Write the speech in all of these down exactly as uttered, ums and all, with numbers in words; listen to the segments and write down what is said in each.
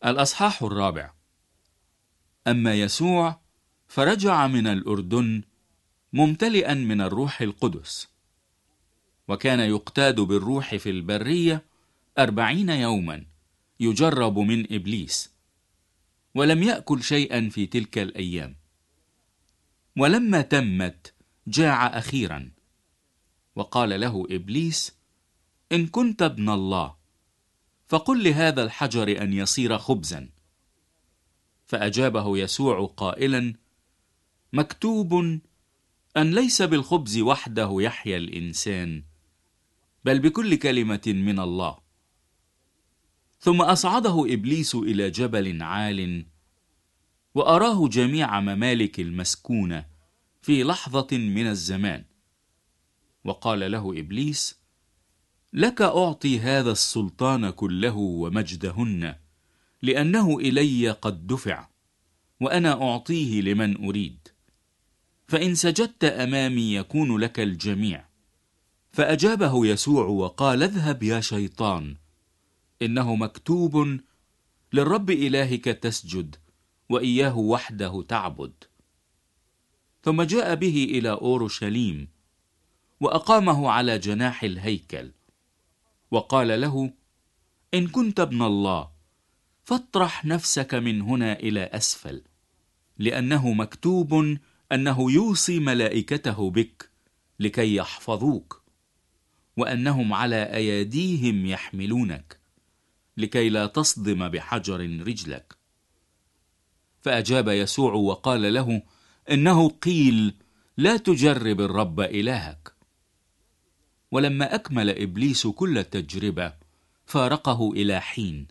الأصحاح الرابع. أما يسوع فرجع من الأردن ممتلئا من الروح القدس، وكان يقتاد بالروح في البرية أربعين يوما يجرب من إبليس، ولم يأكل شيئا في تلك الأيام. ولما تمت جاع أخيرا، وقال له إبليس: إن كنت ابن الله فقل لهذا الحجر أن يصير خبزا. فأجابه يسوع قائلا: مكتوب أن ليس بالخبز وحده يحيا الإنسان، بل بكل كلمة من الله. ثم أصعده إبليس إلى جبل عال، وأراه جميع ممالك المسكونة في لحظة من الزمان، وقال له إبليس: لك أعطي هذا السلطان كله ومجدهن، لأنه إلي قد دفع، وأنا أعطيه لمن أريد. فإن سجدت أمامي يكون لك الجميع. فأجابه يسوع وقال: اذهب يا شيطان، إنه مكتوب: للرب إلهك تسجد وإياه وحده تعبد. ثم جاء به إلى أورشليم، وأقامه على جناح الهيكل، وقال له: إن كنت ابن الله فاطرح نفسك من هنا إلى أسفل، لأنه مكتوب أنه يوصي ملائكته بك لكي يحفظوك، وأنهم على أيديهم يحملونك، لكي لا تصدم بحجر رجلك. فأجاب يسوع وقال له: إنه قيل: لا تجرب الرب إلهك. ولما أكمل إبليس كل التجربة فارقه إلى حين.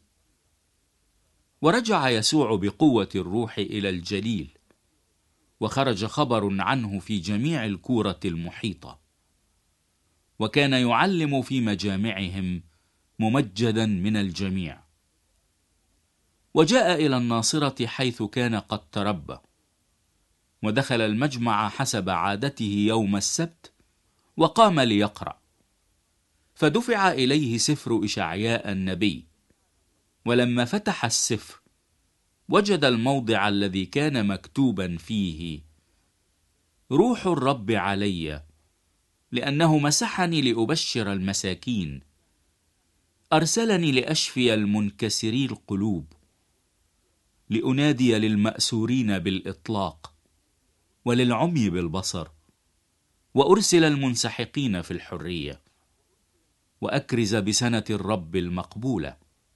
ورجع يسوع بقوة الروح إلى الجليل، وخرج خبر عنه في جميع الكورة المحيطة، وكان يعلم في مجامعهم ممجدا من الجميع. وجاء إلى الناصرة حيث كان قد تربى، ودخل المجمع حسب عادته يوم السبت، وقام ليقرأ. فدفع إليه سفر إشعياء النبي، ولما فتح السفر وجد الموضع الذي كان مكتوبا فيه: روح الرب علي، لأنه مسحني لأبشر المساكين، أرسلني لأشفي المنكسري القلوب، لأنادي للمأسورين بالإطلاق، وللعمي بالبصر، وأرسل المنسحقين في الحرية، وأكرز بسنة الرب المقبولة.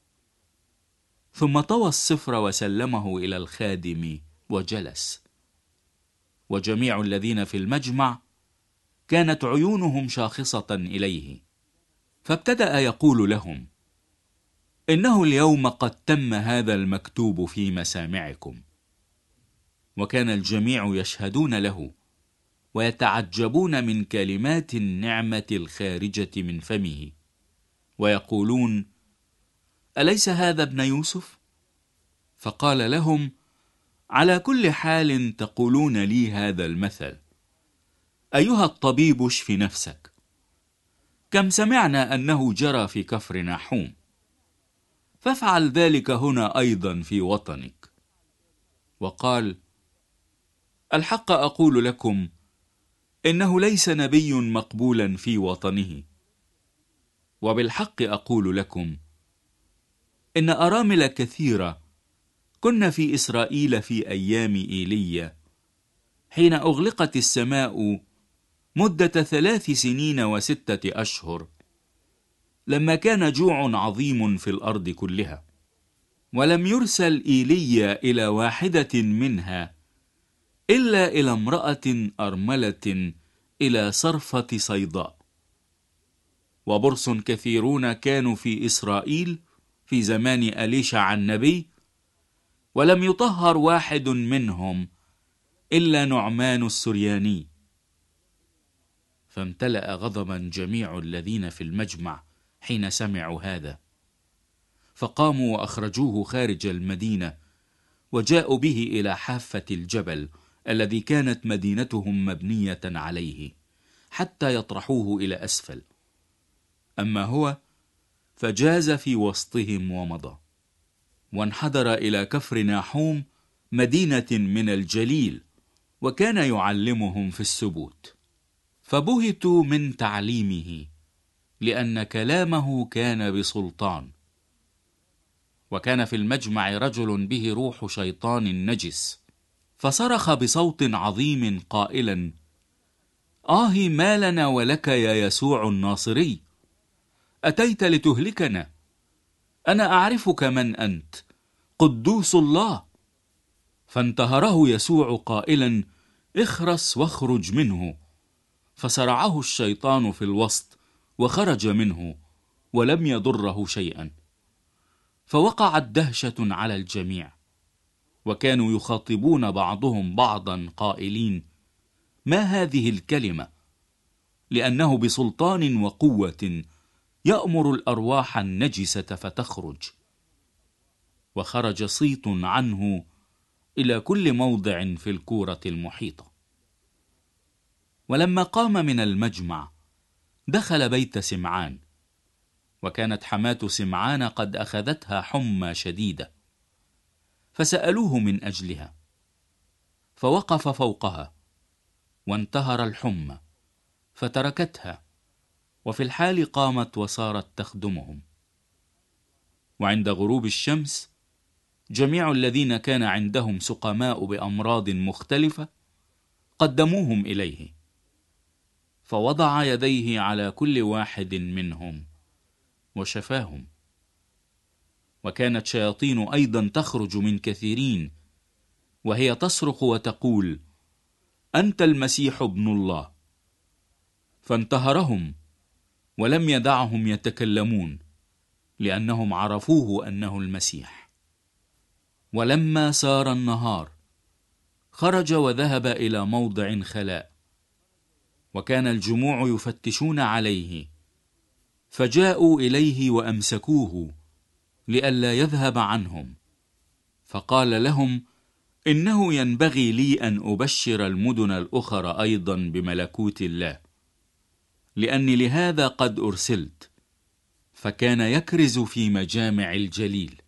ثم طوى السفر وسلمه إلى الخادم وجلس. وجميع الذين في المجمع كانت عيونهم شاخصة إليه، فابتدأ يقول لهم: إنه اليوم قد تم هذا المكتوب في مسامعكم. وكان الجميع يشهدون له، ويتعجبون من كلمات النعمة الخارجة من فمه، ويقولون: أليس هذا ابن يوسف؟ فقال لهم: على كل حال تقولون لي هذا المثل: أيها الطبيب اشف نفسك، كم سمعنا أنه جرى في كفر ناحوم، فافعل ذلك هنا أيضا في وطنك. وقال: الحق أقول لكم إنه ليس نبي مقبولا في وطنه. وبالحق أقول لكم إن أرامل كثيرة كن في إسرائيل في أيام إيليا، حين أغلقت السماء مدة ثلاث سنين وستة أشهر، لما كان جوع عظيم في الأرض كلها، ولم يرسل إيليا إلى واحدة منها إلا إلى امرأة أرملة إلى صرفة صيداء. وبرص كثيرون كانوا في إسرائيل في زمان أليشع النبي، ولم يطهر واحد منهم إلا نعمان السرياني. فامتلأ غضبا جميع الذين في المجمع حين سمعوا هذا، فقاموا وأخرجوه خارج المدينة، وجاءوا به إلى حافة الجبل الذي كانت مدينتهم مبنية عليه، حتى يطرحوه إلى أسفل. أما هو فجاز في وسطهم ومضى. وانحدر إلى كفر ناحوم مدينة من الجليل، وكان يعلمهم في السبوت. فبهتوا من تعليمه، لأن كلامه كان بسلطان. وكان في المجمع رجل به روح شيطان نجس، فصرخ بصوت عظيم قائلا: آه ما لنا ولك يا يسوع الناصري؟ أتيت لتهلكنا؟ أنا أعرفك من أنت، قدوس الله. فانتهره يسوع قائلا: اخرس واخرج منه. فصرعه الشيطان في الوسط وخرج منه، ولم يضره شيئا. فوقعت دهشة على الجميع، وكانوا يخاطبون بعضهم بعضا قائلين: ما هذه الكلمة؟ لأنه بسلطان وقوة يأمر الأرواح النجسة فتخرج. وخرج صيت عنه إلى كل موضع في الكورة المحيطة. ولما قام من المجمع دخل بيت سمعان، وكانت حماة سمعان قد أخذتها حمى شديدة، فسألوه من أجلها، فوقف فوقها وانتهر الحمى فتركتها، وفي الحال قامت وصارت تخدمهم. وعند غروب الشمس جميع الذين كان عندهم سقماء بأمراض مختلفة قدموهم إليه، فوضع يديه على كل واحد منهم وشفاهم. وكانت شياطين أيضا تخرج من كثيرين، وهي تصرخ وتقول: أنت المسيح ابن الله. فانتهرهم ولم يدعهم يتكلمون، لأنهم عرفوه أنه المسيح. ولما سار النهار خرج وذهب إلى موضع خلاء، وكان الجموع يفتشون عليه، فجاءوا إليه وأمسكوه لئلا يذهب عنهم. فقال لهم: إنه ينبغي لي أن أبشر المدن الأخرى أيضا بملكوت الله، لأني لهذا قد أرسلت. فكان يكرز في مجامع الجليل.